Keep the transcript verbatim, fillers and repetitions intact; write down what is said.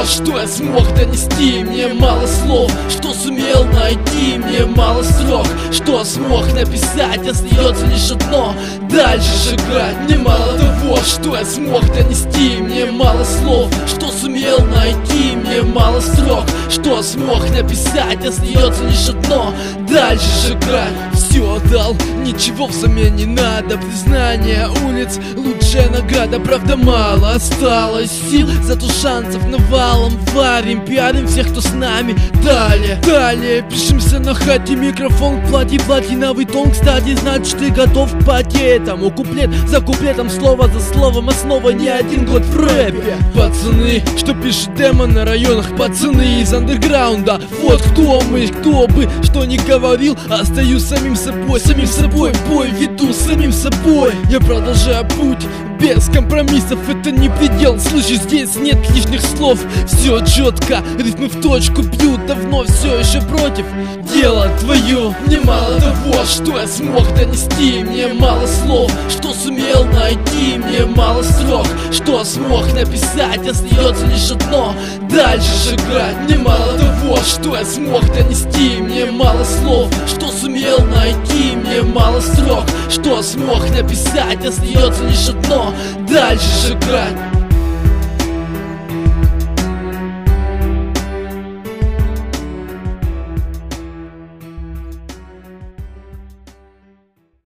того, что я смог донести. Мне мало слов, что сумел найти. Мне мало строк, что смог написать. Остается лишь одно — дальше шагать. Мне мало того, что я смог донести. Мне мало слов, что сумел найти. Мне мало строк, что смог написать. Остается лишь одно — дальше шагать. Все отдал, ничего взамен не надо. Признание улиц — лучшая награда. Правда, мало осталось сил, зато шансов навалом. Варим, пиарим всех, кто с нами. Далее, далее пишемся на хате. Микрофон в платье, платиновый тон. Кстати, значит, ты готов к пакетам. Куплет за куплетом, слово за словом. Основа не один год в рэпе. Пацаны, что пишут демо на районах. Пацаны из андерграунда. Вот кто мы, кто бы что ни говорил. Остаюсь самим собой, самим собой бой веду, самим собой. Я продолжаю путь без компромиссов, это не предел. Слышишь, здесь нет лишних слов. Все четко, ритмы в точку бьют. Давно все еще против, дело твое. Мне мало того, что я смог донести. Мне мало слов, что сумел найти. Мне мало строк, что смог написать. Остается лишь одно — дальше шагать. Мне мало того, что я смог донести. Мне мало слов, что сумел найти. Мне мало строк, что смог написать. Остается лишь одно — дальше шагать.